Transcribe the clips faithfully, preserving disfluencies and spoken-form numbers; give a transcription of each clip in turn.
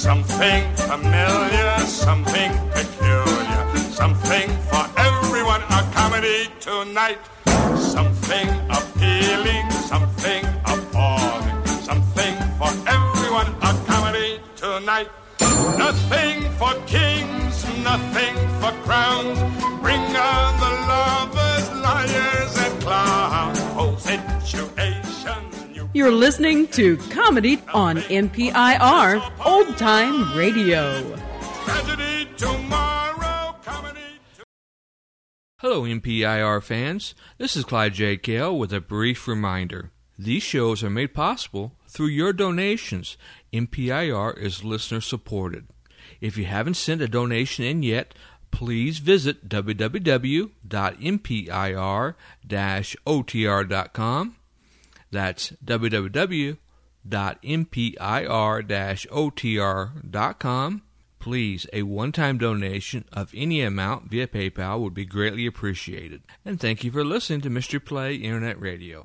Something familiar, something peculiar, something for everyone, a comedy tonight. Something appealing, something appalling, something for everyone, a comedy tonight. Nothing for kings, nothing for crowns. Bring on the lovers, liars, and clowns. Oh, situation. You You're listening to Comedy on N P I R, Old Time Radio. Tragedy tomorrow, comedy tomorrow. Hello, N P I R fans. This is Clyde J. Kale with a brief reminder. These shows are made possible through your donations. N P I R is listener-supported. If you haven't sent a donation in yet, please visit w w w dot n p i r dash o t r dot com. That's w w w dot n p i r dash o t r dot com. Please, a one-time donation of any amount via PayPal would be greatly appreciated. And thank you for listening to Mystery Play Internet Radio.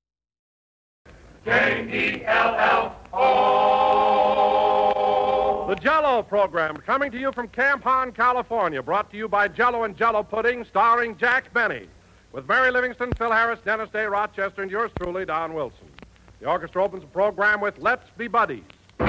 J E L L O The Jell-O program, coming to you from Camp Hahn, California, brought to you by Jell-O and Jell-O Pudding, starring Jack Benny, with Mary Livingston, Phil Harris, Dennis Day, Rochester, and yours truly, Don Wilson. The orchestra opens the program with Let's Be Buddies.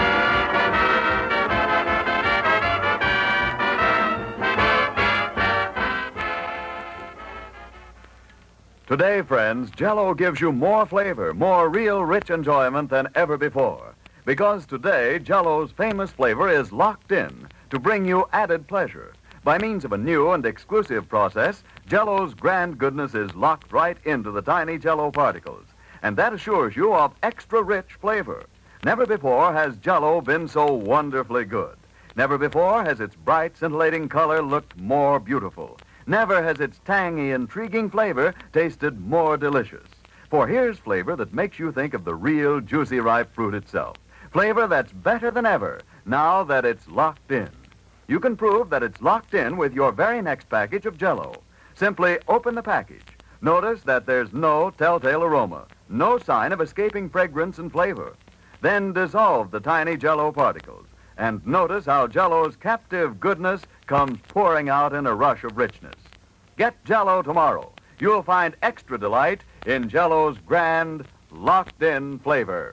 Today, friends, Jell-O gives you more flavor, more real rich enjoyment than ever before. Because today, Jell-O's famous flavor is locked in to bring you added pleasure. By means of a new and exclusive process, Jell-O's grand goodness is locked right into the tiny Jell-O particles. And that assures you of extra rich flavor. Never before has Jell-O been so wonderfully good. Never before has its bright, scintillating color looked more beautiful. Never has its tangy, intriguing flavor tasted more delicious. For here's flavor that makes you think of the real, juicy, ripe fruit itself. Flavor that's better than ever, now that it's locked in. You can prove that it's locked in with your very next package of Jell-O. Simply open the package. Notice that there's no telltale aroma, no sign of escaping fragrance and flavor. Then dissolve the tiny Jell-O particles. And notice how Jell-O's captive goodness comes pouring out in a rush of richness. Get Jell-O tomorrow. You'll find extra delight in Jell-O's grand, locked-in flavor.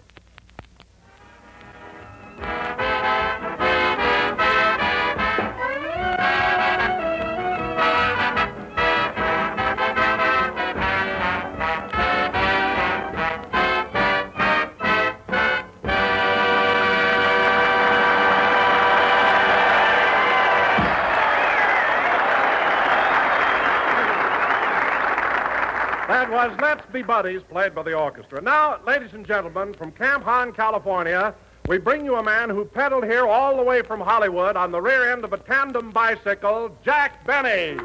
That was Let's Be Buddies, played by the orchestra. Now, ladies and gentlemen, from Camp Hahn, California, we bring you a man who pedaled here all the way from Hollywood on the rear end of a tandem bicycle, Jack Benny.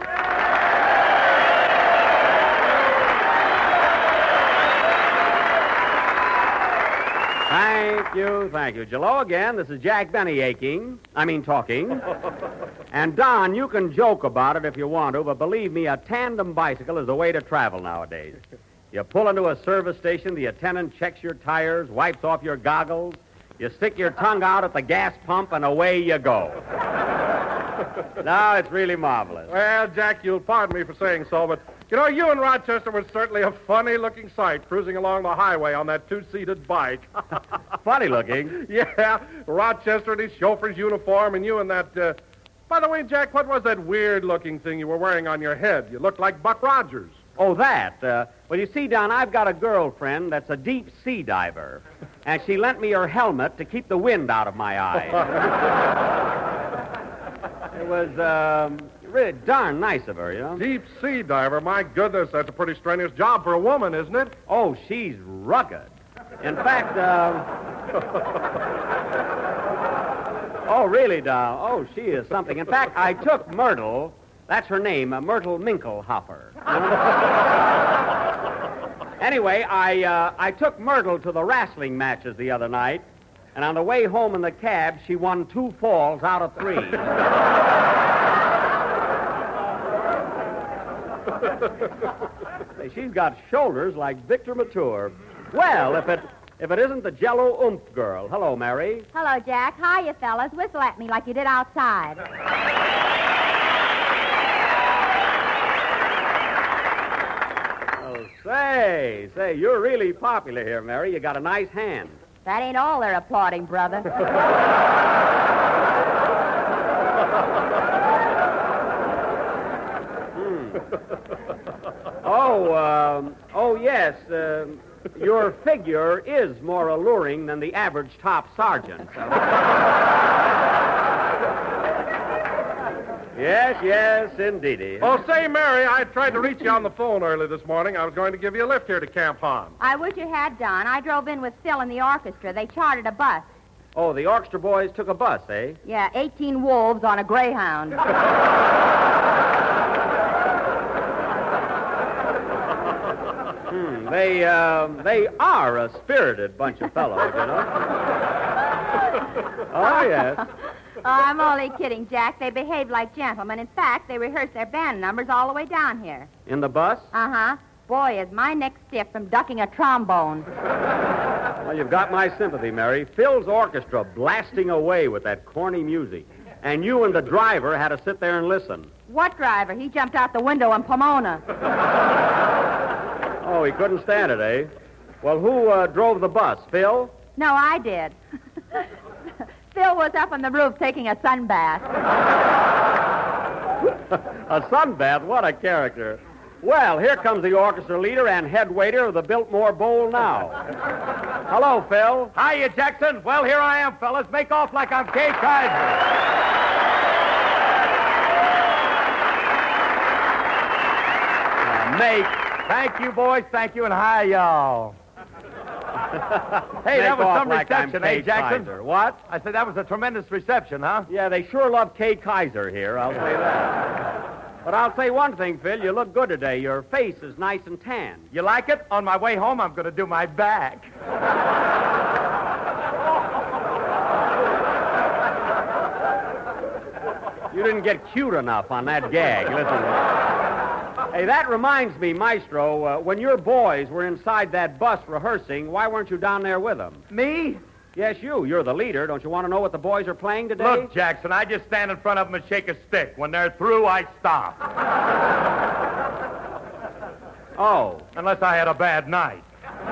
Thank you, thank you. Hello again. This is Jack Benny aching. I mean talking. And Don, you can joke about it if you want to, but believe me, a tandem bicycle is the way to travel nowadays. You pull into a service station, the attendant checks your tires, wipes off your goggles, you stick your tongue out at the gas pump, and away you go. Now, it's really marvelous. Well, Jack, you'll pardon me for saying so, but, you know, you and Rochester were certainly a funny-looking sight cruising along the highway on that two-seated bike. Funny-looking? Yeah, Rochester in his chauffeur's uniform, and you in that... Uh... By the way, Jack, what was that weird-looking thing you were wearing on your head? You looked like Buck Rogers. Oh, that? Uh, well, you see, Don, I've got a girlfriend that's a deep sea diver, and she lent me her helmet to keep the wind out of my eyes. It was um, really darn nice of her, you know. Deep sea diver? My goodness, that's a pretty strenuous job for a woman, isn't it? Oh, she's rugged. In fact, uh... oh, really, Don? Oh, she is something. In fact, I took Myrtle, that's her name, uh, Myrtle Minklehopper. Anyway, I, uh, I took Myrtle to the wrestling matches the other night, and on the way home in the cab, she won two falls out of three. She's got shoulders like Victor Mature. Well, if it if it isn't the Jell-O Oomph girl. Hello, Mary. Hello, Jack. Hiya, fellas. Whistle at me like you did outside. Oh, say, say, you're really popular here, Mary. You got a nice hand. That ain't all they're applauding, brother. hmm. Oh, um, oh, yes. Uh, your figure is more alluring than the average top sergeant. So. Yes, yes, indeedy. Oh, say, Mary, I tried to reach you on the phone early this morning. I was going to give you a lift here to Camp Hahn. I wish you had, Don. I drove in with Phil and the orchestra. They chartered a bus. Oh, the orchestra boys took a bus, eh? Yeah, eighteen wolves on a Greyhound. hmm, they, uh, they are a spirited bunch of fellows, you know. Oh, yes. Oh, I'm only kidding, Jack. They behave like gentlemen. In fact, they rehearse their band numbers all the way down here. In the bus? Uh-huh. Boy, is my neck stiff from ducking a trombone. Well, you've got my sympathy, Mary. Phil's orchestra blasting away with that corny music. And you and the driver had to sit there and listen. What driver? He jumped out the window in Pomona. Oh, he couldn't stand it, eh? Well, who uh, drove the bus? Phil? No, I did. Phil was up on the roof taking a sunbath. A sunbath? What a character. Well, here comes the orchestra leader and head waiter of the Biltmore Bowl now. Hello, Phil. Hiya, Jackson. Well, here I am, fellas. Make off like I'm Kay Kaiser. Uh, make. Thank you, boys. Thank you, and hi, y'all. Hey, Make that was some like reception, eh, Jackson? Kaiser. What? I said that was a tremendous reception, huh? Yeah, they sure love Kay Kaiser here, I'll say that. But I'll say one thing, Phil. You look good today. Your face is nice and tan. You like it? On my way home, I'm going to do my back. You didn't get cute enough on that gag. Listen. Hey, that reminds me, Maestro, uh, when your boys were inside that bus rehearsing, why weren't you down there with them? Me? Yes, you. You're the leader. Don't you want to know what the boys are playing today? Look, Jackson, I just stand in front of them and shake a stick. When they're through, I stop. Oh. Unless I had a bad night.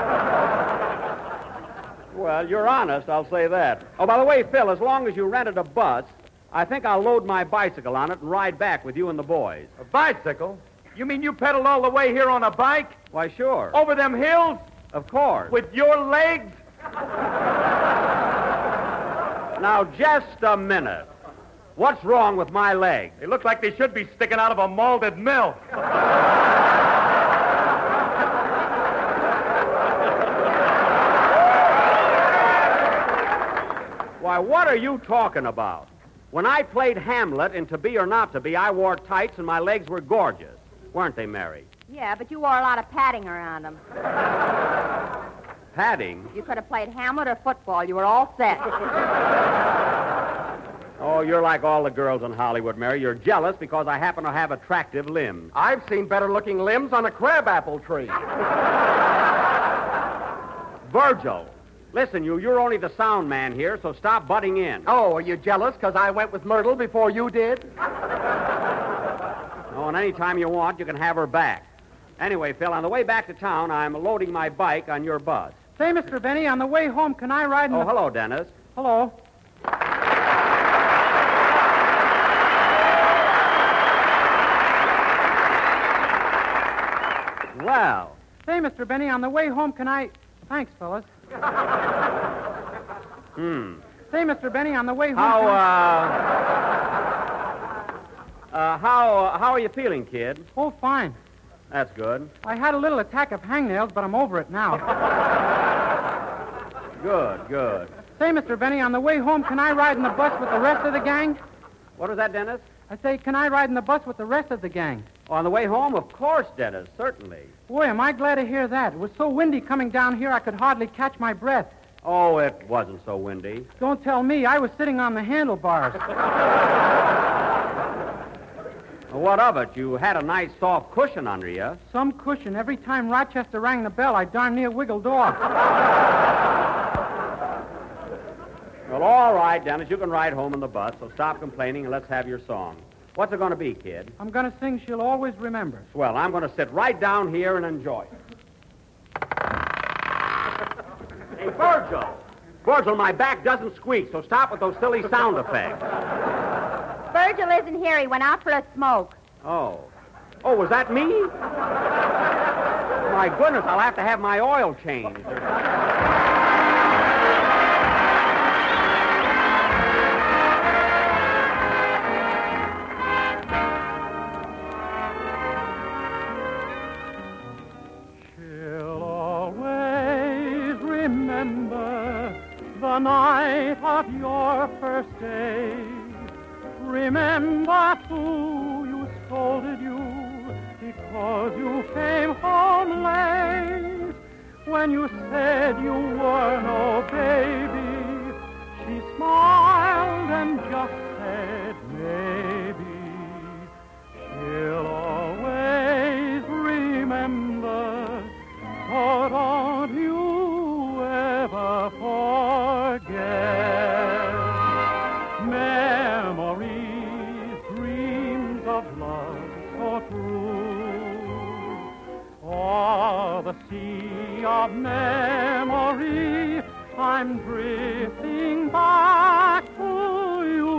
Well, you're honest, I'll say that. Oh, by the way, Phil, as long as you rented a bus, I think I'll load my bicycle on it and ride back with you and the boys. A bicycle? You mean you pedaled all the way here on a bike? Why, sure. Over them hills? Of course. With your legs? Now, just a minute. What's wrong with my legs? They look like they should be sticking out of a malted milk. Why, what are you talking about? When I played Hamlet in To Be or Not to Be, I wore tights and my legs were gorgeous. Weren't they, Mary? Yeah, but you wore a lot of padding around them. Padding? You could have played Hamlet or football. You were all set. Oh, you're like all the girls in Hollywood, Mary. You're jealous because I happen to have attractive limbs. I've seen better-looking limbs on a crabapple tree. Virgil, listen, you, you're only the sound man here, so stop butting in. Oh, are you jealous because I went with Myrtle before you did? Oh, and any time you want, you can have her back. Anyway, Phil, on the way back to town, I'm loading my bike on your bus. Say, Mister Benny, on the way home, can I ride in Oh, the... hello, Dennis. Hello. Well. Say, Mister Benny, on the way home, can I... Thanks, fellas. Hmm. Say, Mister Benny, on the way home... How, can uh... I... uh, how, uh, how are you feeling, kid? Oh, fine. That's good. I had a little attack of hangnails, but I'm over it now. Good, good. Say, Mister Benny, on the way home, can I ride in the bus with the rest of the gang? What was that, Dennis? I say, can I ride in the bus with the rest of the gang? Oh, on the way home? Of course, Dennis, certainly. Boy, am I glad to hear that. It was so windy coming down here, I could hardly catch my breath. Oh, it wasn't so windy. Don't tell me. I was sitting on the handlebars. Well, what of it? You had a nice soft cushion under you. Some cushion. Every time Rochester rang the bell, I darn near wiggled off. Well, all right, Dennis, you can ride home in the bus, so stop complaining and let's have your song. What's it going to be, kid? I'm going to sing She'll Always Remember. Well, I'm going to sit right down here and enjoy it. Hey, Virgil! Virgil, my back doesn't squeak, so stop with those silly sound effects. Virgil isn't here. He went out for a smoke. Oh. Oh, was that me? My goodness, I'll have to have my oil changed. She'll always remember the night of your first day. Remember who you scolded you because you came home late. When you said you were no baby, she smiled and just said maybe. She'll always remember, so don't you ever forget. Memories, dreams of love so true. O'er the sea of memory, I'm drifting back to you.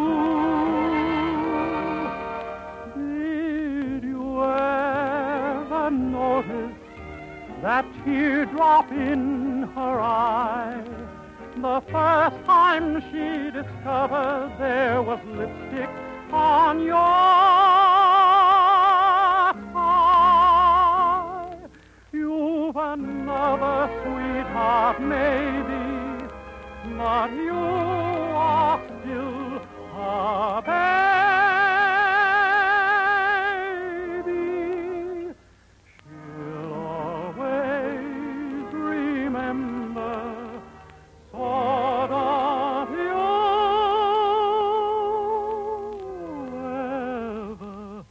Did you ever notice that teardrop in her eye? The first time she discovered there was lipstick on your thigh. You've another sweetheart, maybe, but you are still a baby. She'll always remember. So don't you ever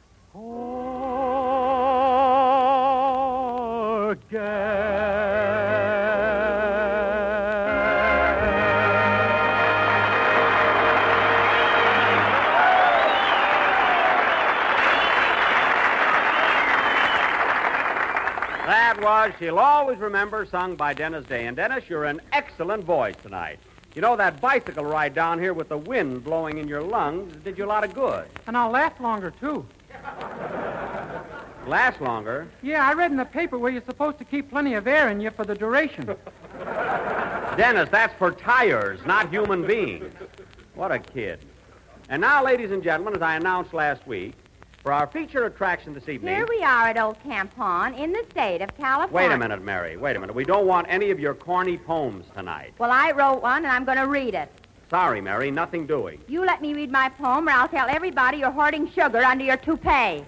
That was She'll Always Remember, sung by Dennis Day. And, Dennis, you're an excellent voice tonight. You know, that bicycle ride down here with the wind blowing in your lungs did you a lot of good. And I'll last longer, too. Last longer? Yeah, I read in the paper where you're supposed to keep plenty of air in you for the duration. Dennis, that's for tires, not human beings. What a kid. And now, ladies and gentlemen, as I announced last week, for our feature attraction this evening... Here we are at Old Camp Pond in the state of California. Wait a minute, Mary. Wait a minute. We don't want any of your corny poems tonight. Well, I wrote one, and I'm going to read it. Sorry, Mary. Nothing doing. You let me read my poem, or I'll tell everybody you're hoarding sugar under your toupee.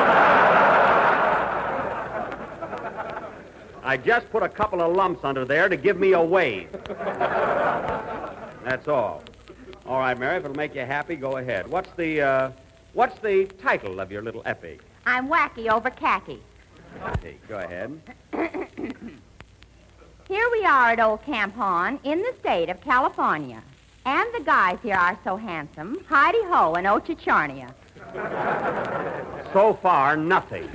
I just put a couple of lumps under there to give me a wave. That's all. All right, Mary, if it'll make you happy, go ahead. What's the, uh, what's the title of your little epic? I'm wacky over khaki. Okay, go ahead. Here we are at Old Camp Pond in the state of California. And the guys here are so handsome. Heidi-ho and Ochicharnia. So far, nothing.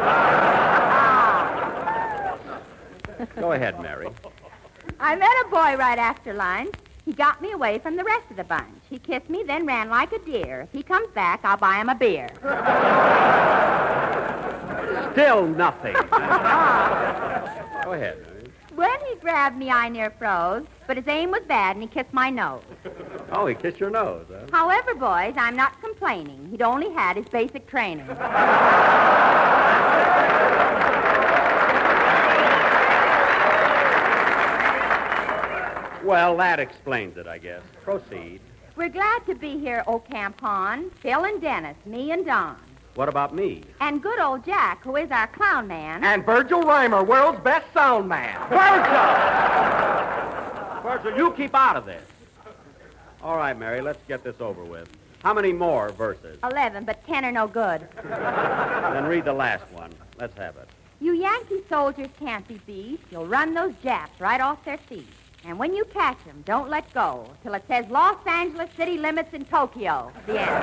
Go ahead, Mary. I met a boy right after lunch. He got me away from the rest of the bunch. He kissed me, then ran like a deer. If he comes back, I'll buy him a beer. Still nothing. Go ahead, Mary. When he grabbed me, I near froze, but his aim was bad, and he kissed my nose. Oh, he kissed your nose, huh? However, boys, I'm not complaining. He'd only had his basic training. Well, that explains it, I guess. Proceed. We're glad to be here, Old Camp Pond. Phil and Dennis, me and Don. What about me? And good old Jack, who is our clown man. And Virgil Reimer, world's best sound man. Virgil! Virgil, you keep out of this. All right, Mary, let's get this over with. How many more verses? Eleven, but ten are no good. Then read the last one. Let's have it. You Yankee soldiers can't be beat. You'll run those Japs right off their feet. And when you catch them, don't let go till it says Los Angeles city limits in Tokyo. The end.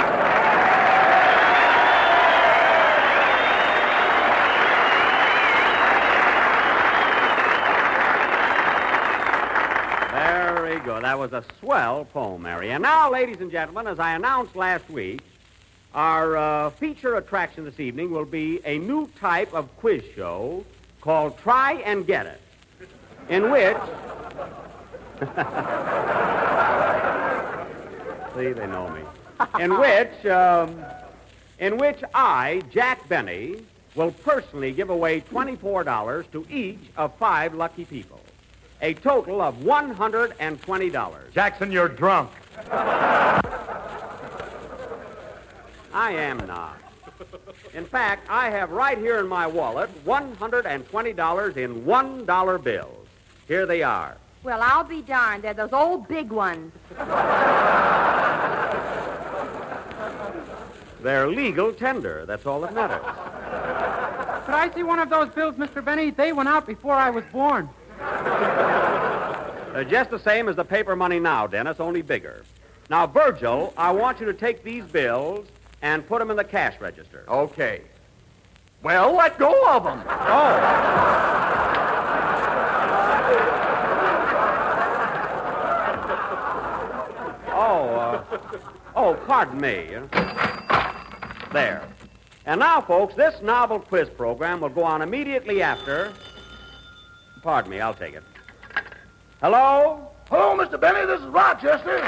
Very good. That was a swell poem, Mary. And now, ladies and gentlemen, as I announced last week, our uh, feature attraction this evening will be a new type of quiz show called Try and Get It, in which... See, they know me. In which, um, in which I, Jack Benny, will personally give away twenty-four dollars to each of five lucky people. A total of one hundred twenty dollars. Jackson, you're drunk. I am not. In fact, I have right here in my wallet one hundred twenty dollars in one dollar bills. Here they are. Well, I'll be darned. They're those old big ones. They're legal tender. That's all that matters. Could I see one of those bills, Mister Benny? They went out before I was born. They're just the same as the paper money now, Dennis, only bigger. Now, Virgil, I want you to take these bills and put them in the cash register. Okay. Well, let go of them. Oh. Oh, uh, oh, pardon me. There. And now, folks, this novel quiz program will go on immediately after... Pardon me, I'll take it. Hello? Hello, Mister Benny. This is Rochester.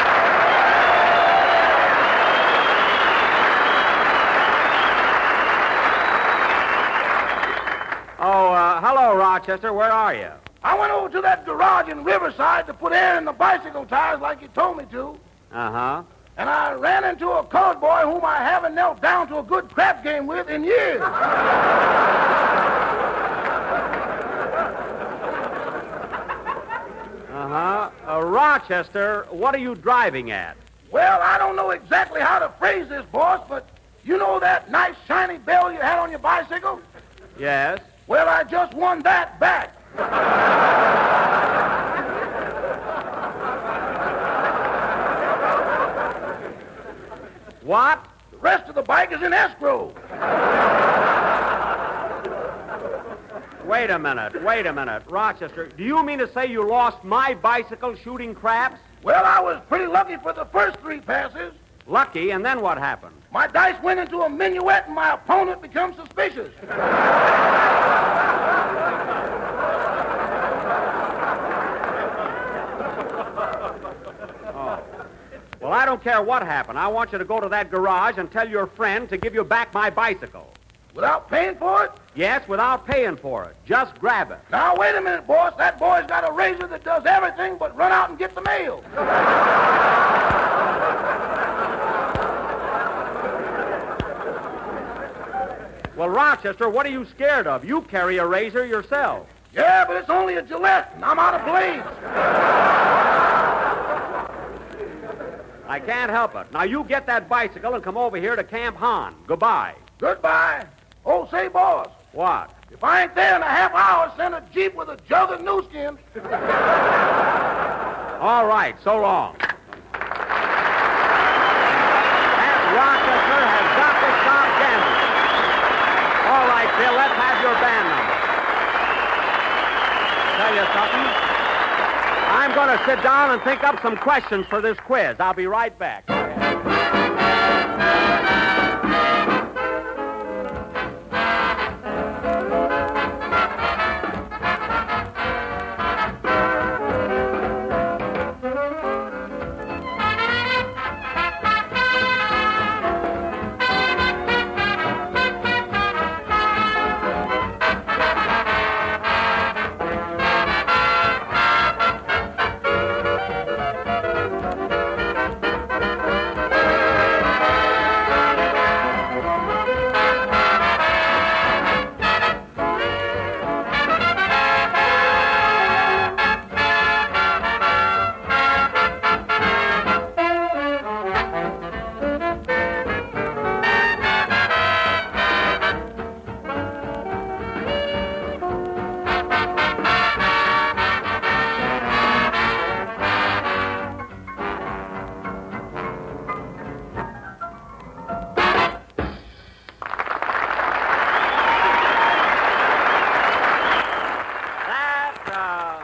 Oh, uh, hello, Rochester. Where are you? I went over to that garage in Riverside to put air in the bicycle tires like you told me to. Uh-huh. And I ran into a colored boy whom I haven't knelt down to a good crap game with in years. Uh-huh. Uh, Rochester, what are you driving at? Well, I don't know exactly how to phrase this, boss, but you know that nice shiny bell you had on your bicycle? Yes. Well, I just won that back. What? The rest of the bike is in escrow. Wait a minute, wait a minute. Rochester, do you mean to say you lost my bicycle shooting craps? Well, I was pretty lucky for the first three passes. Lucky, and then what happened? My dice went into a minuet and my opponent became suspicious. Oh. Well, I don't care what happened. I want you to go to that garage and tell your friend to give you back my bicycle. Without paying for it? Yes, without paying for it. Just grab it. Now, wait a minute, boss. That boy's got a razor that does everything but run out and get the mail. Well, Rochester, what are you scared of? You carry a razor yourself. Yeah, but it's only a Gillette, and I'm out of blades. I can't help it. Now, you get that bicycle and come over here to Camp Hahn. Goodbye. Goodbye. Oh, say, boss. What? If I ain't there in a half hour, send a Jeep with a jug of new skins. All right, so long. That Rochester has got to stop gambling. All right, Bill, let's have your band number. Tell you something. I'm going to sit down and think up some questions for this quiz. I'll be right back.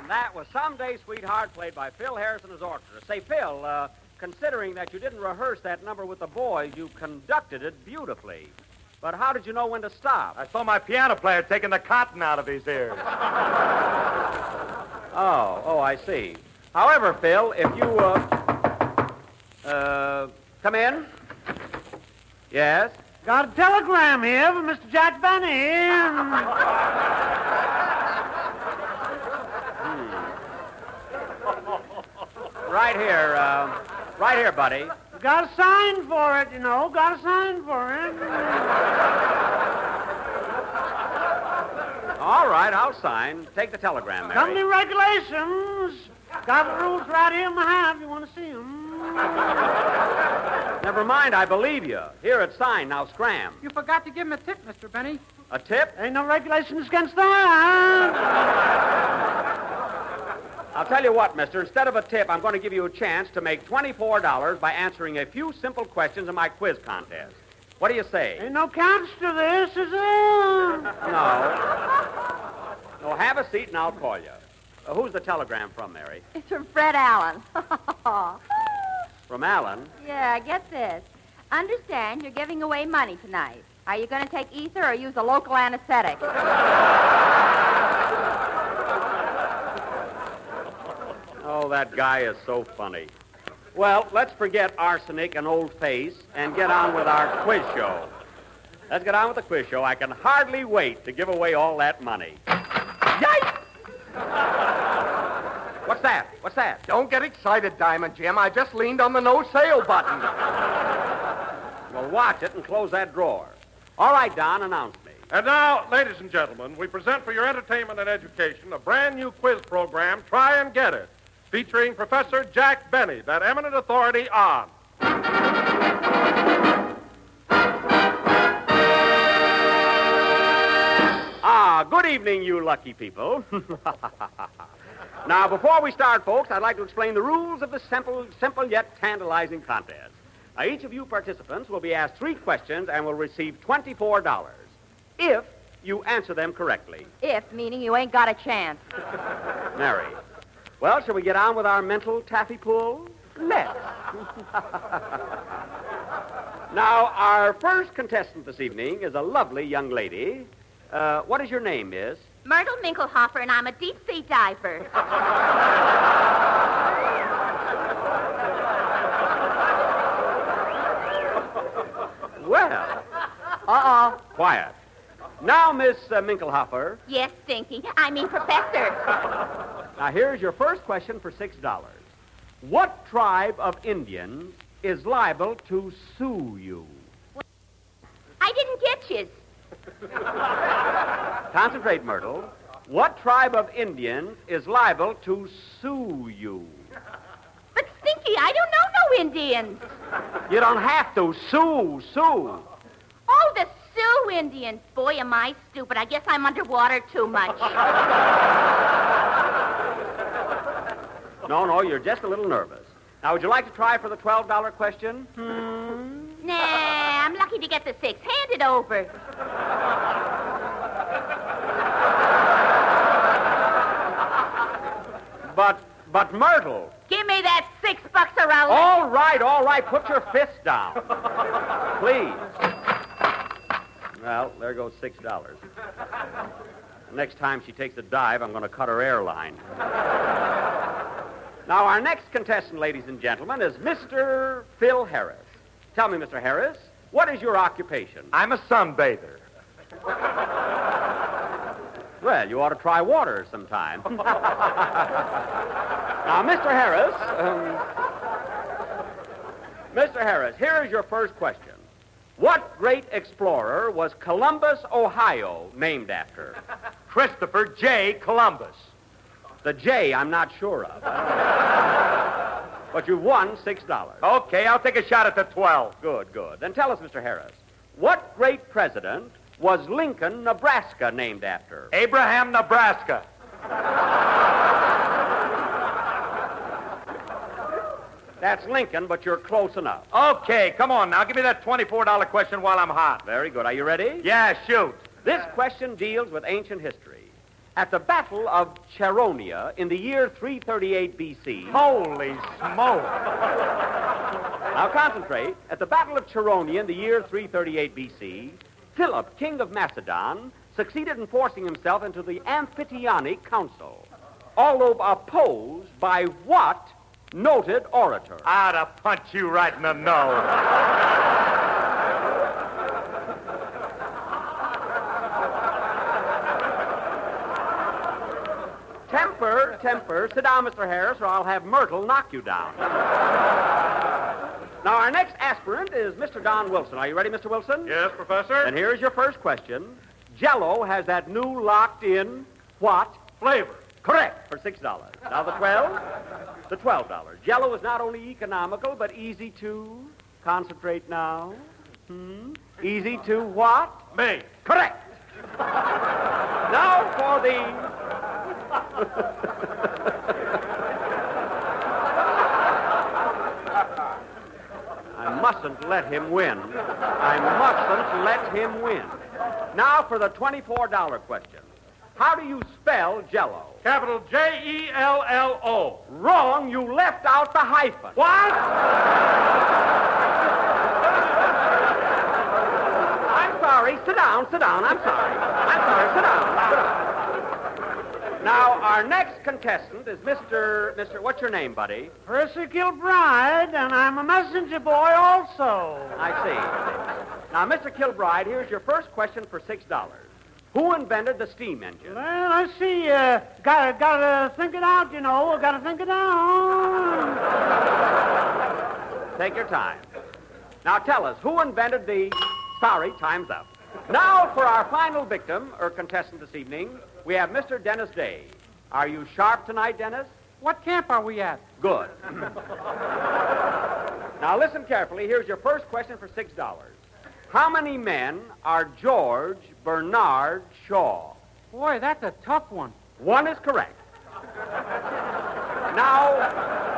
And that was Someday Sweetheart, played by Phil Harris and his orchestra. Say, Phil, uh, considering that you didn't rehearse that number with the boys, you conducted it beautifully. But how did you know when to stop? I saw my piano player taking the cotton out of his ears. Oh, oh, I see. However, Phil, if you, uh, uh, come in. Yes? Got a telegram here from Mister Jack Benny. Right here, uh, right here, buddy. Got a sign for it, you know. Got a sign for it. All right, I'll sign. Take the telegram, Mary. Company regulations. Got the rules right here in my hand if you want to see them. Never mind, I believe you. Here, it's signed. Now scram. You forgot to give him a tip, Mister Benny. A tip? Ain't no regulations against that. I'll tell you what, mister. Instead of a tip, I'm going to give you a chance to make twenty-four dollars by answering a few simple questions in my quiz contest. What do you say? Ain't no catch to this, is there? No. No, have a seat and I'll call you. Uh, who's the telegram from, Mary? It's from Fred Allen. From Allen? Yeah, get this. Understand you're giving away money tonight. Are you going to take ether or use a local anesthetic? Oh, that guy is so funny. Well, let's forget arsenic and old face and get on with our quiz show. Let's get on with the quiz show. I can hardly wait to give away all that money. Yikes! What's that? What's that? Don't get excited, Diamond Jim. I just leaned on the no-sale button. Well, watch it and close that drawer. All right, Don, announce me. And now, ladies and gentlemen, we present for your entertainment and education a brand new quiz program, Try and Get It, featuring Professor Jack Benny, that eminent authority on... Ah, good evening, you lucky people. Now, before we start, folks, I'd like to explain the rules of the simple, simple yet tantalizing contest. Now, each of you participants will be asked three questions and will receive twenty-four dollars if you answer them correctly. If, meaning you ain't got a chance. Mary. Well, shall we get on with our mental taffy pull? Let's. Now, our first contestant this evening is a lovely young lady. Uh, what is your name, miss? Myrtle Minkelhofer, and I'm a deep-sea diver. Well. Uh-oh. Quiet. Now, Miss uh, Minkelhofer. Yes, Stinky. I mean, Professor. Now, here's your first question for six dollars. What tribe of Indians is liable to sue you? I didn't get you. Concentrate, Myrtle. What tribe of Indians is liable to sue you? But, Stinky, I don't know no Indians. You don't have to. Sue, sue. Oh, the Sioux Indians. Boy, am I stupid. I guess I'm underwater too much. No, no, you're just a little nervous. Now, would you like to try for the twelve dollar question? Hmm? Nah, I'm lucky to get the six. Hand it over. But, but Myrtle. Give me that six bucks a roll. All right, all right. Put your fist down. Please. Well, there goes six dollars. Next time she takes a dive, I'm going to cut her airline. Now, our next contestant, ladies and gentlemen, is Mister Phil Harris. Tell me, Mister Harris, what is your occupation? I'm a sunbather. Well, you ought to try water sometime. Now, Mister Harris, um, Mister Harris, here is your first question. What great explorer was Columbus, Ohio, named after? Christopher J. Columbus. The J, I'm not sure of. But you've won six dollars. Okay, I'll take a shot at the twelve. Good, good. Then tell us, Mister Harris, what great president was Lincoln, Nebraska, named after? Abraham, Nebraska. That's Lincoln, but you're close enough. Okay, come on now. Give me that twenty-four dollar question while I'm hot. Very good. Are you ready? Yeah, shoot. This question deals with ancient history. At the Battle of Charonia in the year three thirty-eight B C. Holy smoke. Now concentrate. At the Battle of Charonia in the year three thirty-eight B C, Philip, king of Macedon, succeeded in forcing himself into the Amphictyonic Council, although opposed by what noted orator? I'd have punched you right in the nose. Temper, temper. Sit down, Mister Harris, or I'll have Myrtle knock you down. Now, our next aspirant is Mister Don Wilson. Are you ready, Mister Wilson? Yes, Professor? And here's your first question. Jell-O has that new locked-in what? Flavor. Correct, for six dollars. Now, the twelve? The twelve dollars. Jell-O is not only economical, but easy to... Concentrate now. Hmm? Easy to what? Make. Correct. Now for the... I mustn't let him win. I mustn't let him win. Now for the twenty-four dollar question. How do you spell Jell-O? Capital J E L L O. Wrong. You left out the hyphen. What? I'm sorry. Sit down. Sit down. I'm sorry. I'm sorry. Sit down. Sit down. Now, our next contestant is Mister Mister What's your name, buddy? Percy Kilbride, and I'm a messenger boy also. I see. Now, Mister Kilbride, here's your first question for six dollars. Who invented the steam engine? Well, I see. Uh, gotta, gotta think it out, you know. Gotta think it out. Take your time. Now, tell us, who invented the... Sorry, time's up. Now, for our final victim, or contestant this evening, we have Mister Dennis Day. Are you sharp tonight, Dennis? What camp are we at? Good. Now, listen carefully. Here's your first question for six dollars. How many men are George Bernard Shaw? Boy, that's a tough one. One is correct. Now,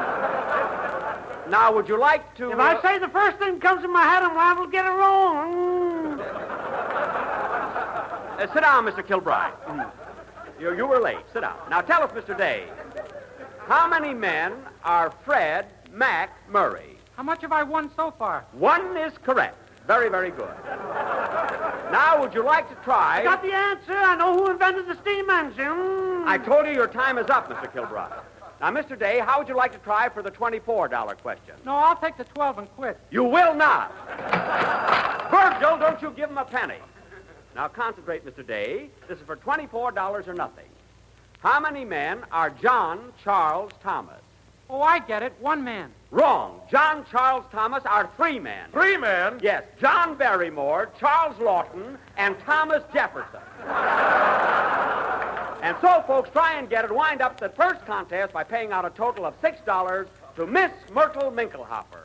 now, would you like to... If uh... I say the first thing that comes in my head, I'm liable to get it wrong. Uh, sit down, Mister Kilbride. You, you were late. Sit down. Now, tell us, Mister Day, how many men are Fred Mac Murray? How much have I won so far? One is correct. Very, very good. Now, would you like to try... I got the answer. I know who invented the steam engine. I told you your time is up, Mister Kilbride. Now, Mister Day, how would you like to try for the twenty-four dollar question? No, I'll take the twelve and quit. You will not. Virgil, don't you give him a penny. Now, concentrate, Mister Day. This is for twenty-four dollars or nothing. How many men are John Charles Thomas? Oh, I get it. One man. Wrong. John Charles Thomas are three men. Three men? Yes. John Barrymore, Charles Lawton, and Thomas Jefferson. And so, folks, try and get it. Wind up the first contest by paying out a total of six dollars to Miss Myrtle Minklehopper.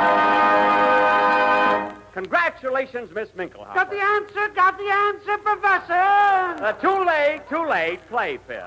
Congratulations, Miss Minklehopper. Got the answer, got the answer, Professor. Uh, too late, too late. Play, Phil.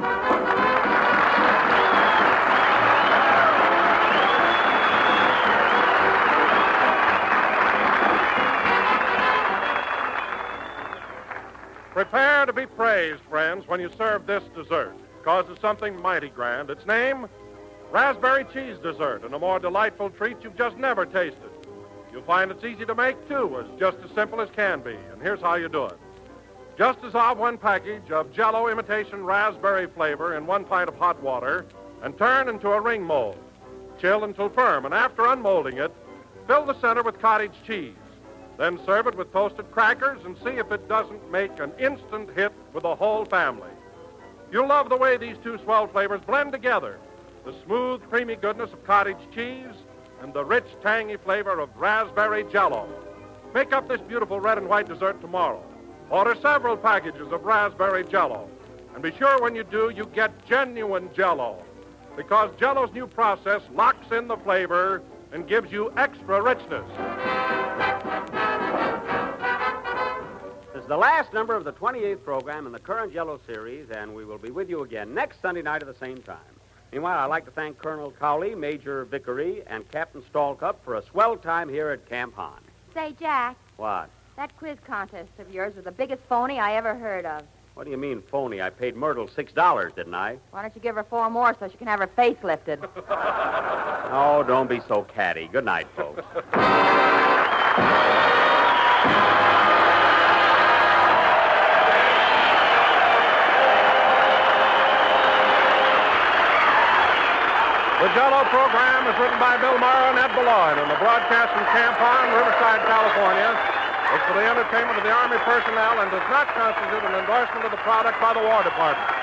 Prepare to be praised, friends, when you serve this dessert, because it's something mighty grand. Its name, raspberry cheese dessert, and a more delightful treat you've just never tasted. You'll find it's easy to make, too. It's just as simple as can be, and here's how you do it. Just dissolve one package of Jell-O imitation raspberry flavor in one pint of hot water and turn into a ring mold. Chill until firm, and after unmolding it, fill the center with cottage cheese. Then serve it with toasted crackers and see if it doesn't make an instant hit with the whole family. You'll love the way these two swell flavors blend together. The smooth, creamy goodness of cottage cheese and the rich, tangy flavor of raspberry Jell-O. Make up this beautiful red and white dessert tomorrow. Order several packages of raspberry Jell-O. And be sure when you do, you get genuine Jell-O. Because Jell-O's new process locks in the flavor and gives you extra richness. This is the last number of the twenty-eighth program in the current Jell-O series, and we will be with you again next Sunday night at the same time. Meanwhile, I'd like to thank Colonel Cowley, Major Vickery, and Captain Stallcup for a swell time here at Camp Hahn. Say, Jack, What? that quiz contest of yours was the biggest phony I ever heard of. What do you mean, phony? I paid Myrtle six dollars, didn't I? Why don't you give her four more so she can have her face lifted? Oh, don't be so catty. Good night, folks. The Jell-O program is written by Bill Morrow and Ed Beloin, and the broadcast from Camp Pond, Riverside, California. It's for the entertainment of the Army personnel and does not constitute an endorsement of the product by the War Department.